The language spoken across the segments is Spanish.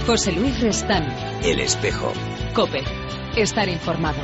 José Luis Restán. El Espejo. COPE. Estar informado.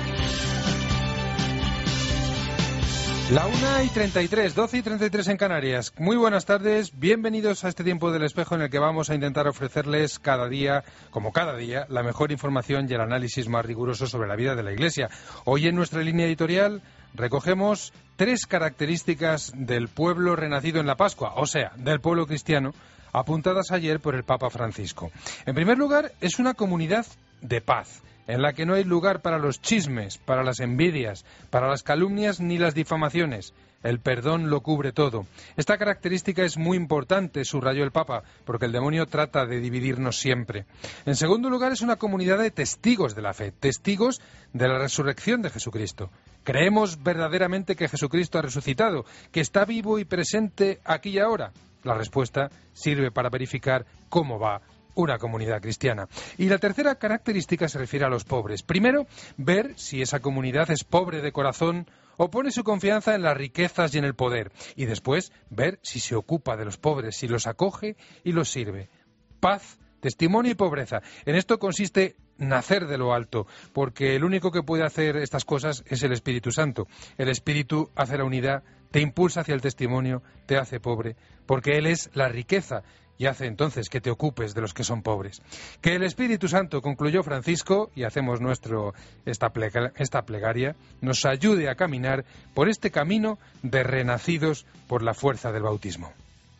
La 1:33, 12:33 en Canarias. Muy buenas tardes, bienvenidos a este tiempo del Espejo en el que vamos a intentar ofrecerles cada día, como cada día, la mejor información y el análisis más riguroso sobre la vida de la Iglesia. Hoy en nuestra línea editorial recogemos 3 características del pueblo renacido en la Pascua, o sea, del pueblo cristiano, apuntadas ayer por el Papa Francisco. En primer lugar, es una comunidad de paz, en la que no hay lugar para los chismes, para las envidias, para las calumnias ni las difamaciones. El perdón lo cubre todo. Esta característica es muy importante, subrayó el Papa, porque el demonio trata de dividirnos siempre. En segundo lugar, es una comunidad de testigos de la fe, testigos de la resurrección de Jesucristo. ¿Creemos verdaderamente que Jesucristo ha resucitado, que está vivo y presente aquí y ahora? La respuesta sirve para verificar cómo va una comunidad cristiana. Y la tercera característica se refiere a los pobres. Primero, ver si esa comunidad es pobre de corazón o pone su confianza en las riquezas y en el poder. Y después, ver si se ocupa de los pobres, si los acoge y los sirve. Paz, testimonio y pobreza. En esto consiste nacer de lo alto, porque el único que puede hacer estas cosas es el Espíritu Santo. El Espíritu hace la unidad, te impulsa hacia el testimonio, te hace pobre, porque Él es la riqueza y hace entonces que te ocupes de los que son pobres. Que el Espíritu Santo, concluyó Francisco, y hacemos esta plegaria, nos ayude a caminar por este camino de renacidos por la fuerza del bautismo.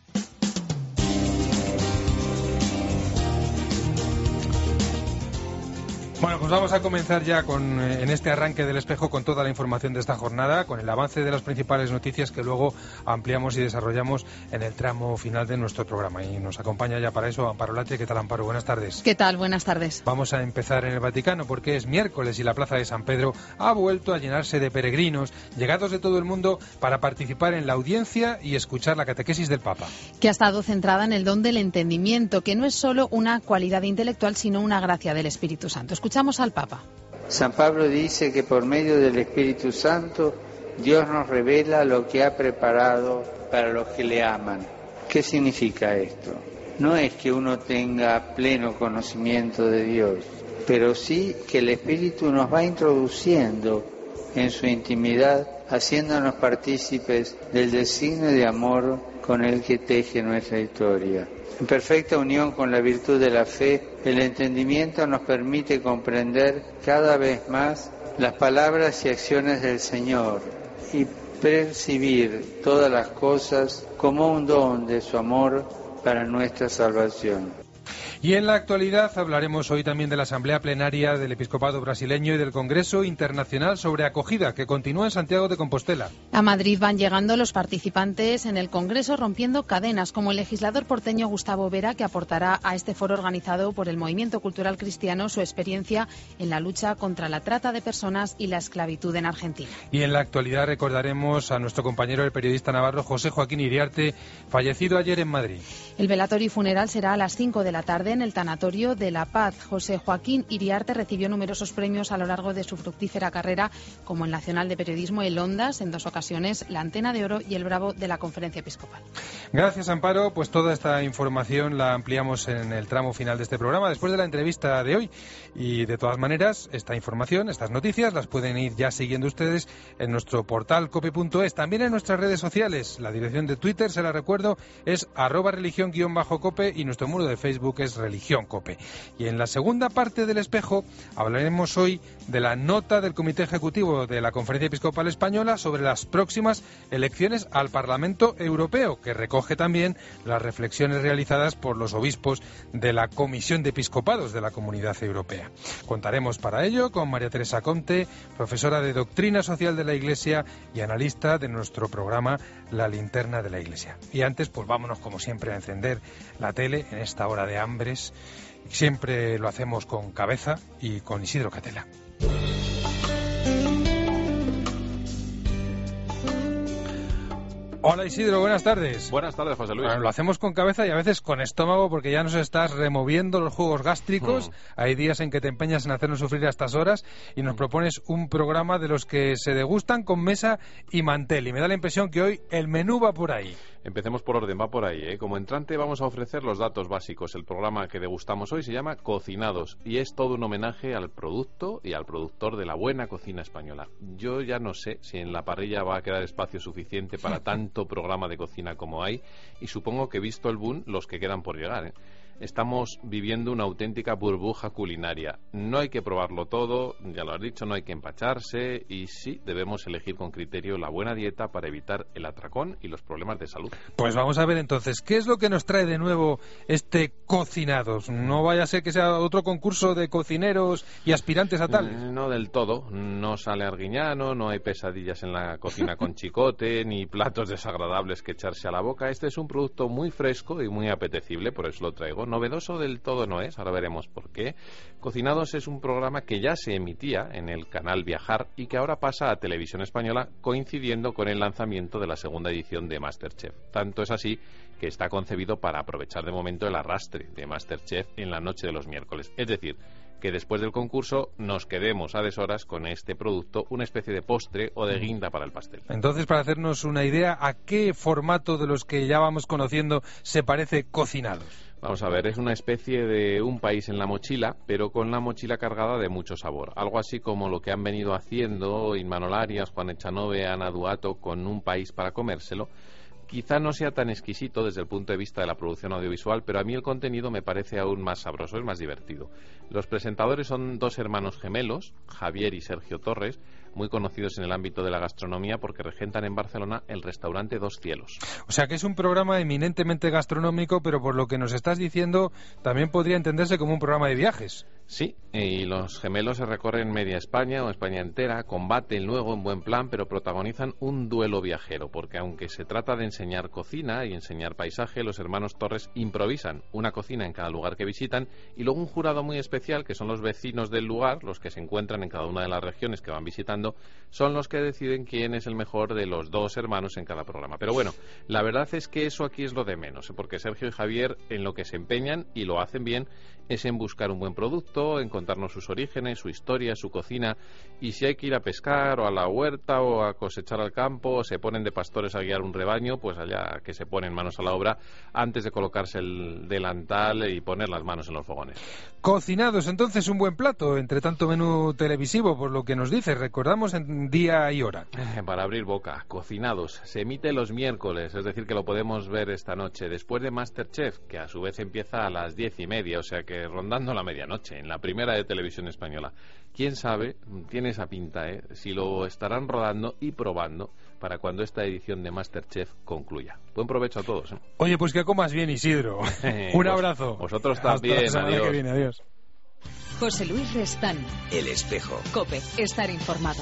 Bueno, pues vamos a comenzar ya en este arranque del Espejo con toda la información de esta jornada, con el avance de las principales noticias que luego ampliamos y desarrollamos en el tramo final de nuestro programa. Y nos acompaña ya para eso Amparo Latre. ¿Qué tal, Amparo? Buenas tardes. ¿Qué tal? Buenas tardes. Vamos a empezar en el Vaticano porque es miércoles y la Plaza de San Pedro ha vuelto a llenarse de peregrinos llegados de todo el mundo para participar en la audiencia y escuchar la catequesis del Papa. Que ha estado centrada en el don del entendimiento, que no es solo una cualidad intelectual, sino una gracia del Espíritu Santo. Escuchamos al Papa. San Pablo dice que por medio del Espíritu Santo Dios nos revela lo que ha preparado para los que le aman. ¿Qué significa esto? No es que uno tenga pleno conocimiento de Dios, pero sí que el Espíritu nos va introduciendo en su intimidad, haciéndonos partícipes del designio de amor con el que teje nuestra historia. En perfecta unión con la virtud de la fe, el entendimiento nos permite comprender cada vez más las palabras y acciones del Señor y percibir todas las cosas como un don de su amor para nuestra salvación. Y en la actualidad hablaremos hoy también de la Asamblea Plenaria del Episcopado Brasileño y del Congreso Internacional sobre Acogida, que continúa en Santiago de Compostela. A Madrid van llegando los participantes en el Congreso rompiendo cadenas, como el legislador porteño Gustavo Vera, que aportará a este foro organizado por el Movimiento Cultural Cristiano su experiencia en la lucha contra la trata de personas y la esclavitud en Argentina. Y en la actualidad recordaremos a nuestro compañero, el periodista navarro José Joaquín Iriarte, fallecido ayer en Madrid. El velatorio y funeral será a las 5 de la tarde en el Tanatorio de la Paz. José Joaquín Iriarte recibió numerosos premios a lo largo de su fructífera carrera, como el Nacional de Periodismo, el Ondas, en 2 ocasiones, la Antena de Oro y el Bravo de la Conferencia Episcopal. Gracias, Amparo. Pues toda esta información la ampliamos en el tramo final de este programa, después de la entrevista de hoy. Y de todas maneras, esta información, estas noticias, las pueden ir ya siguiendo ustedes en nuestro portal cope.es, también en nuestras redes sociales. La dirección de Twitter, se la recuerdo, es @religión_cope y nuestro muro de Facebook es Religión Cope. Y en la segunda parte del Espejo hablaremos hoy de la nota del Comité Ejecutivo de la Conferencia Episcopal Española sobre las próximas elecciones al Parlamento Europeo, que recoge también las reflexiones realizadas por los obispos de la Comisión de Episcopados de la Comunidad Europea. Contaremos para ello con María Teresa Conte, profesora de Doctrina Social de la Iglesia y analista de nuestro programa La Linterna de la Iglesia. Y antes, pues vámonos como siempre a encender la tele en esta hora de hambres. Siempre lo hacemos con Cabeza y con Isidro Catela. Hola Isidro, buenas tardes. Buenas tardes, José Luis. Bueno, lo hacemos con cabeza y a veces con estómago porque ya nos estás removiendo los jugos gástricos. Hay días en que te empeñas en hacernos sufrir a estas horas y nos propones un programa de los que se degustan con mesa y mantel. Y me da la impresión que hoy el menú va por ahí. Empecemos por orden, va por ahí, ¿eh? Como entrante vamos a ofrecer los datos básicos. El programa que degustamos hoy se llama Cocinados y es todo un homenaje al producto y al productor de la buena cocina española. Yo ya no sé si en la parrilla va a quedar espacio suficiente para tanto programa de cocina como hay y supongo que visto el boom, los que quedan por llegar, ¿eh? Estamos viviendo una auténtica burbuja culinaria. No hay que probarlo todo, ya lo has dicho, no hay que empacharse y sí, debemos elegir con criterio la buena dieta para evitar el atracón y los problemas de salud. Pues vamos a ver entonces, ¿qué es lo que nos trae de nuevo este Cocinados? No vaya a ser que sea otro concurso de cocineros y aspirantes a tal. No del todo, no sale Arguiñano, no hay pesadillas en la cocina con chicote, ni platos desagradables que echarse a la boca. Este es un producto muy fresco y muy apetecible, por eso lo traigo. Novedoso del todo no es, ahora veremos por qué. Cocinados es un programa que ya se emitía en el canal Viajar y que ahora pasa a Televisión Española coincidiendo con el lanzamiento de la segunda edición de MasterChef. Tanto es así que está concebido para aprovechar de momento el arrastre de MasterChef en la noche de los miércoles. Es decir, que después del concurso nos quedemos a deshoras con este producto, una especie de postre o de guinda para el pastel. Entonces, para hacernos una idea, ¿a qué formato de los que ya vamos conociendo se parece Cocinados? Vamos a ver, es una especie de un país en la mochila, pero con la mochila cargada de mucho sabor. Algo así como lo que han venido haciendo Imanol Arias, Juan Echanove, Ana Duato con Un país para comérselo. Quizá no sea tan exquisito desde el punto de vista de la producción audiovisual, pero a mí el contenido me parece aún más sabroso, es más divertido. Los presentadores son dos hermanos gemelos, Javier y Sergio Torres, muy conocidos en el ámbito de la gastronomía porque regentan en Barcelona el restaurante Dos Cielos. O sea que es un programa eminentemente gastronómico, pero por lo que nos estás diciendo también podría entenderse como un programa de viajes. Sí, y los gemelos se recorren media España o España entera, combaten luego en buen plan, pero protagonizan un duelo viajero, porque aunque se trata de enseñar cocina y enseñar paisaje, los hermanos Torres improvisan una cocina en cada lugar que visitan y luego un jurado muy especial, que son los vecinos del lugar, los que se encuentran en cada una de las regiones que van visitando, son los que deciden quién es el mejor de los dos hermanos en cada programa. Pero bueno, la verdad es que eso aquí es lo de menos, porque Sergio y Javier en lo que se empeñan, y lo hacen bien, es en buscar un buen producto, en contarnos sus orígenes, su historia, su cocina, y si hay que ir a pescar o a la huerta o a cosechar al campo, o se ponen de pastores a guiar un rebaño, pues allá que se ponen manos a la obra antes de colocarse el delantal y poner las manos en los fogones. Cocinados, entonces un buen plato, entre tanto menú televisivo, por lo que nos dice, recordamos en día y hora. Para abrir boca, Cocinados, se emite los miércoles, es decir que lo podemos ver esta noche, después de MasterChef, que a su vez empieza a las 10:30, o sea que rondando la medianoche, en la primera de Televisión Española. Quién sabe, tiene esa pinta, si lo estarán rodando y probando para cuando esta edición de MasterChef concluya. Buen provecho a todos. Oye, pues que comas bien, Isidro. Un abrazo. Vosotros también. Hasta la semana que viene. Adiós. José Luis Restán. El Espejo. COPE. Estar informado.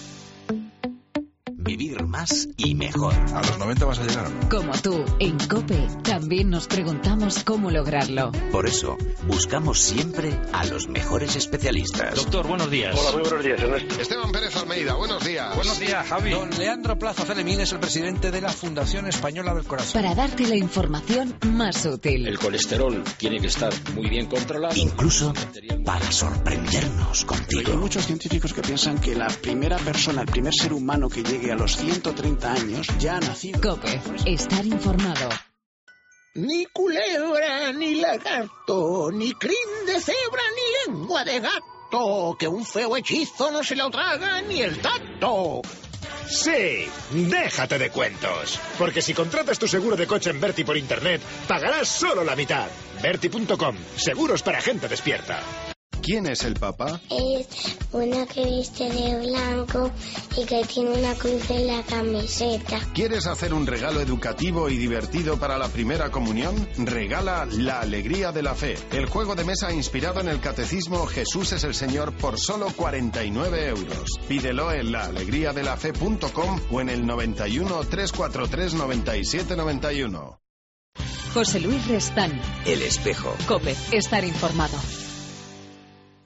Vivir más y mejor. ¿A los 90 vas a llegar o no? Como tú, en COPE también nos preguntamos cómo lograrlo. Por eso, buscamos siempre a los mejores especialistas. Doctor, buenos días. Hola, muy buenos días, Ernesto. Esteban Pérez Almeida, buenos días. Buenos días, Javi. Don Leandro Plaza Celemín es el presidente de la Fundación Española del Corazón. Para darte la información más útil. El colesterol tiene que estar muy bien controlado. Incluso para sorprendernos Hay contigo. muchos científicos que piensan que la primera persona, el primer ser humano que llegue a los 130 años ya ha nacido. COPE. Estar informado. Ni culebra, ni lagarto, ni crin de cebra, ni lengua de gato, que un feo hechizo no se lo traga ni el tacto. Sí, déjate de cuentos. Porque si contratas tu seguro de coche en Berti por internet, pagarás solo la mitad. Berti.com, seguros para gente despierta. ¿Quién es el Papa? Es una que viste de blanco y que tiene una cruz en la camiseta. ¿Quieres hacer un regalo educativo y divertido para la primera comunión? Regala La Alegría de la Fe, el juego de mesa inspirado en el catecismo Jesús es el Señor por solo 49 euros. Pídelo en laalegriadelafe.com o en el 91 343 97 91. José Luis Restán. El Espejo. COPE. Estar informado.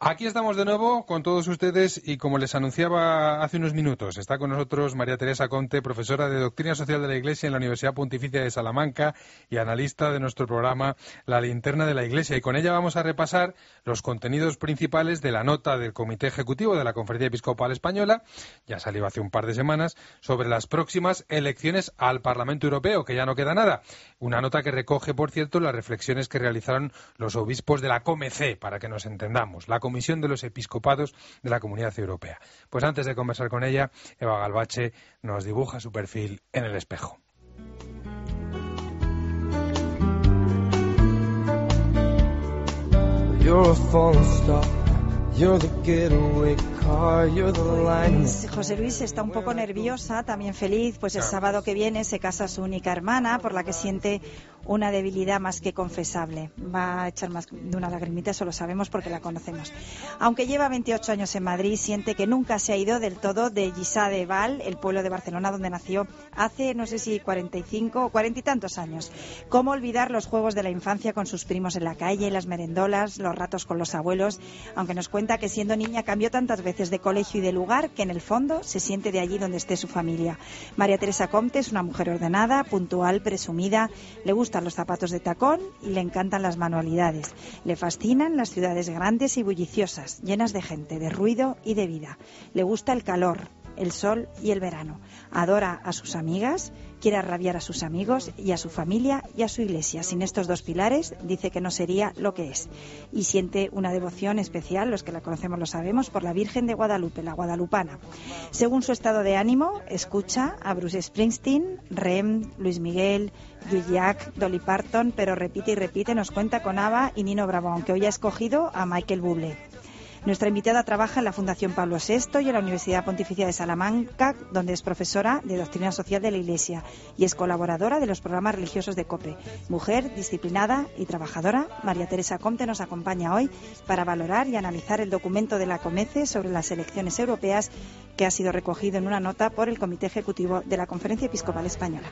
Aquí estamos de nuevo con todos ustedes y como les anunciaba hace unos minutos, está con nosotros María Teresa Comte, profesora de Doctrina Social de la Iglesia en la Universidad Pontificia de Salamanca y analista de nuestro programa La Linterna de la Iglesia. Y con ella vamos a repasar los contenidos principales de la nota del Comité Ejecutivo de la Conferencia Episcopal Española, ya salió hace un par de semanas, sobre las próximas elecciones al Parlamento Europeo, que ya no queda nada. Una nota que recoge, por cierto, las reflexiones que realizaron los obispos de la COMECE, para que nos entendamos, la Comisión de los Episcopados de la Comunidad Europea. Pues antes de conversar con ella, Eva Galvache nos dibuja su perfil en el espejo. Pues José Luis está un poco nerviosa, también feliz, pues el sábado que viene se casa su única hermana, por la que siente una debilidad más que confesable. Va a echar más de una lagrimita, eso lo sabemos porque la conocemos. Aunque lleva 28 años en Madrid, siente que nunca se ha ido del todo de Lliçà de Vall, el pueblo de Barcelona donde nació hace, no sé si 45 o 40 y tantos años. ¿Cómo olvidar los juegos de la infancia con sus primos en la calle, las merendolas, los ratos con los abuelos? Aunque nos cuenta que siendo niña cambió tantas veces de colegio y de lugar que en el fondo se siente de allí donde esté su familia. María Teresa Comte es una mujer ordenada, puntual, presumida, le gustan los zapatos de tacón y le encantan las manualidades. Le fascinan las ciudades grandes y bulliciosas, llenas de gente, de ruido y de vida. Le gusta el calor, el sol y el verano. Adora a sus amigas, quiere arrabiar a sus amigos y a su familia y a su iglesia. Sin estos dos pilares, dice que no sería lo que es. Y siente una devoción especial, los que la conocemos lo sabemos, por la Virgen de Guadalupe, la guadalupana. Según su estado de ánimo, escucha a Bruce Springsteen, Rem, Luis Miguel, Yuyak, Dolly Parton, pero repite y repite, nos cuenta con ABBA y Nino Bravo, aunque hoy ha escogido a Michael Bublé. Nuestra invitada trabaja en la Fundación Pablo VI y en la Universidad Pontificia de Salamanca, donde es profesora de Doctrina Social de la Iglesia y es colaboradora de los programas religiosos de COPE. Mujer disciplinada y trabajadora, María Teresa Comte nos acompaña hoy para valorar y analizar el documento de la COMECE sobre las elecciones europeas que ha sido recogido en una nota por el Comité Ejecutivo de la Conferencia Episcopal Española.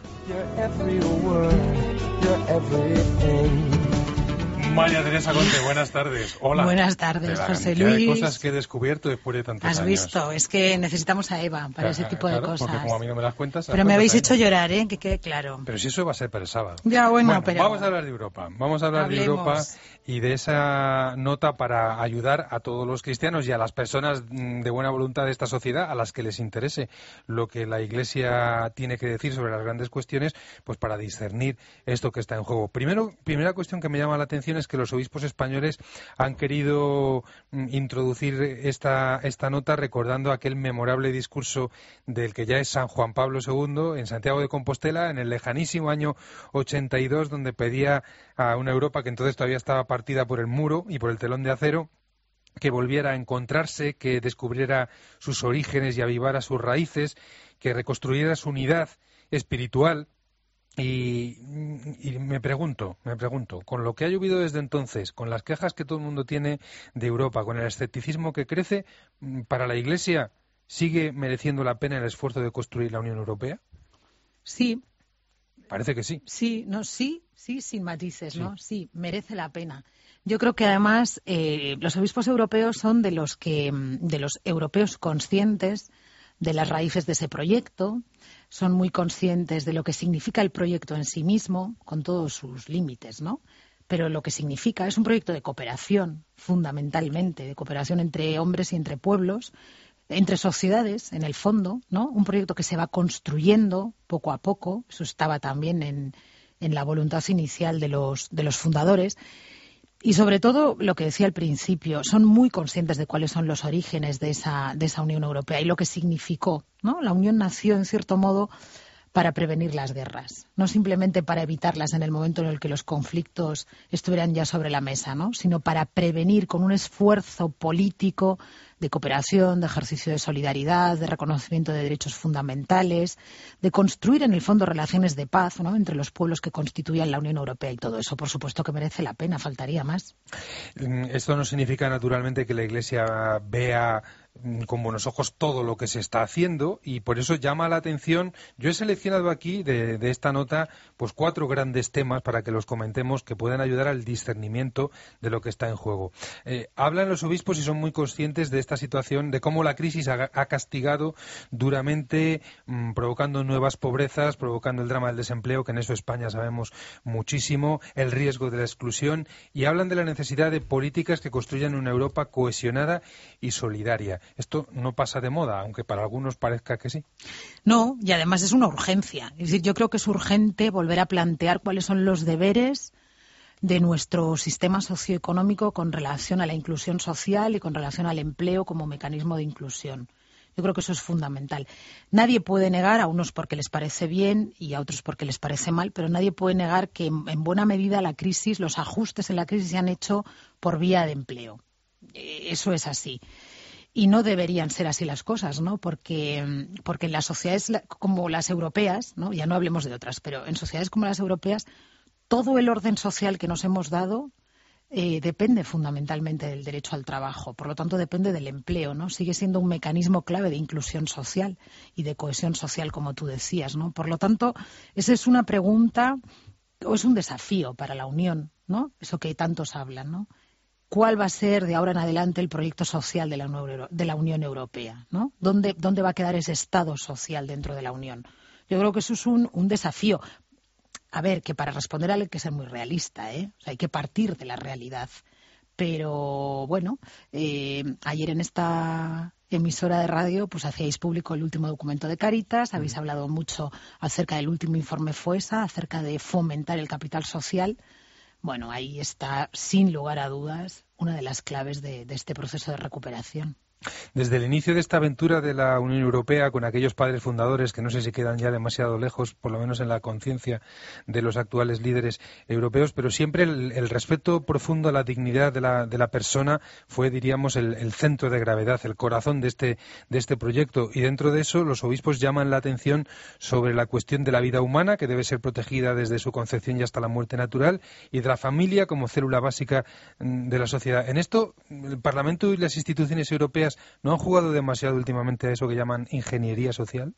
María Teresa Comte, buenas tardes. Hola. Buenas tardes, José Luis. Hay cosas que he descubierto después de tantos años. Has visto, es que necesitamos a Eva para ese tipo de cosas. Porque como a mí no me las cuentas... Pero me habéis hecho llorar, que quede claro. Pero si eso va a ser para el sábado. Ya, bueno, pero... Vamos a hablar de Europa. Vamos a hablar de Europa y de esa nota para ayudar a todos los cristianos y a las personas de buena voluntad de esta sociedad, a las que les interese lo que la Iglesia tiene que decir sobre las grandes cuestiones, pues para discernir esto que está en juego. Primera cuestión que me llama la atención es que los obispos españoles han querido introducir esta nota recordando aquel memorable discurso del que ya es San Juan Pablo II en Santiago de Compostela en el lejanísimo año 82, donde pedía a una Europa que entonces todavía estaba partida por el muro y por el telón de acero que volviera a encontrarse, que descubriera sus orígenes y avivara sus raíces, que reconstruyera su unidad espiritual. Y me pregunto, con lo que ha llovido desde entonces, con las quejas que todo el mundo tiene de Europa, con el escepticismo que crece, ¿para la Iglesia sigue mereciendo la pena el esfuerzo de construir la Unión Europea? Sí. Parece que sí. Sí, sin matices, ¿no? Sí, merece la pena. Yo creo que además los obispos europeos son de los europeos conscientes de las raíces de ese proyecto, son muy conscientes de lo que significa el proyecto en sí mismo, con todos sus límites, ¿no? Pero lo que significa es un proyecto de cooperación, fundamentalmente, de cooperación entre hombres y entre pueblos, entre sociedades, en el fondo, ¿no? Un proyecto que se va construyendo poco a poco, eso estaba también en la voluntad inicial de los fundadores. Y sobre todo, lo que decía al principio, son muy conscientes de cuáles son los orígenes de esa Unión Europea y lo que significó, ¿no? La Unión nació, en cierto modo, para prevenir las guerras, no simplemente para evitarlas en el momento en el que los conflictos estuvieran ya sobre la mesa, ¿no? Sino para prevenir con un esfuerzo político de cooperación, de ejercicio de solidaridad, de reconocimiento de derechos fundamentales, de construir en el fondo relaciones de paz, ¿no?, entre los pueblos que constituían la Unión Europea, y todo eso, por supuesto, que merece la pena, faltaría más. Esto no significa, naturalmente, que la Iglesia vea con buenos ojos todo lo que se está haciendo, y por eso llama la atención. Yo he seleccionado aquí de esta nota pues 4 grandes temas para que los comentemos, que puedan ayudar al discernimiento de lo que está en juego. Hablan los obispos y son muy conscientes de esta situación, de cómo la crisis ha castigado duramente, provocando nuevas pobrezas, provocando el drama del desempleo, que en eso España sabemos muchísimo, el riesgo de la exclusión, y hablan de la necesidad de políticas que construyan una Europa cohesionada y solidaria. Esto no pasa de moda, aunque para algunos parezca que sí. No, y además es una urgencia. Es decir, yo creo que es urgente volver a plantear cuáles son los deberes de nuestro sistema socioeconómico con relación a la inclusión social y con relación al empleo como mecanismo de inclusión. Yo creo que eso es fundamental. Nadie puede negar, a unos porque les parece bien y a otros porque les parece mal, pero nadie puede negar que en buena medida la crisis, los ajustes en la crisis se han hecho por vía de empleo. Eso es así. Y no deberían ser así las cosas, ¿no? Porque en las sociedades como las europeas, ¿no?, ya no hablemos de otras, pero en sociedades como las europeas, todo el orden social que nos hemos dado depende fundamentalmente del derecho al trabajo. Por lo tanto, depende del empleo, ¿no? Sigue siendo un mecanismo clave de inclusión social y de cohesión social, como tú decías, ¿no? Por lo tanto, esa es una pregunta, o es un desafío para la Unión, ¿no? Eso que tantos hablan, ¿no? ¿Cuál va a ser de ahora en adelante el proyecto social de la Unión Europea, ¿no? ¿Dónde va a quedar ese Estado social dentro de la Unión? Yo creo que eso es un desafío. A ver, que para responder hay que ser muy realista, ¿eh? O sea, hay que partir de la realidad. Pero, bueno, ayer en esta emisora de radio pues hacíais público el último documento de Cáritas, habéis hablado mucho acerca del último informe FOESA, acerca de fomentar el capital social. Bueno, ahí está, sin lugar a dudas, una de las claves de este proceso de recuperación. Desde el inicio de esta aventura de la Unión Europea, con aquellos padres fundadores que no sé si quedan ya demasiado lejos, por lo menos en la conciencia de los actuales líderes europeos, pero siempre el respeto profundo a la dignidad de la persona fue, diríamos, el centro de gravedad, el corazón de este proyecto. Y dentro de eso, los obispos llaman la atención sobre la cuestión de la vida humana, que debe ser protegida desde su concepción y hasta la muerte natural, y de la familia como célula básica de la sociedad. En esto, el Parlamento y las instituciones europeas ¿no han jugado demasiado últimamente a eso que llaman ingeniería social?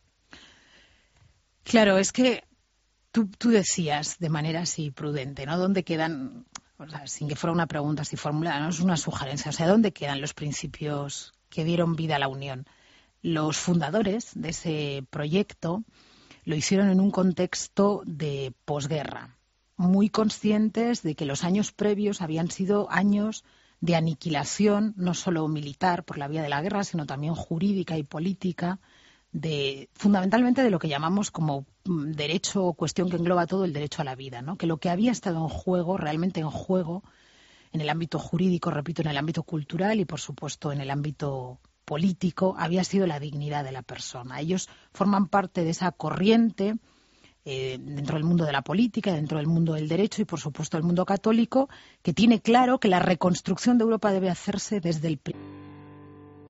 Claro, es que tú decías de manera así prudente, ¿no? ¿Dónde quedan, o sea, sin que fuera una pregunta así formulada, no es una sugerencia, o sea, ¿dónde quedan los principios que dieron vida a la Unión? Los fundadores de ese proyecto lo hicieron en un contexto de posguerra, muy conscientes de que los años previos habían sido años de aniquilación, no solo militar por la vía de la guerra, sino también jurídica y política, fundamentalmente de lo que llamamos como derecho o cuestión que engloba todo el derecho a la vida, ¿no? Que lo que había estado en juego, realmente en juego, en el ámbito jurídico, repito, en el ámbito cultural y, por supuesto, en el ámbito político, había sido la dignidad de la persona. Ellos forman parte de esa corriente dentro del mundo de la política, dentro del mundo del derecho y, por supuesto, del mundo católico, que tiene claro que la reconstrucción de Europa debe hacerse desde el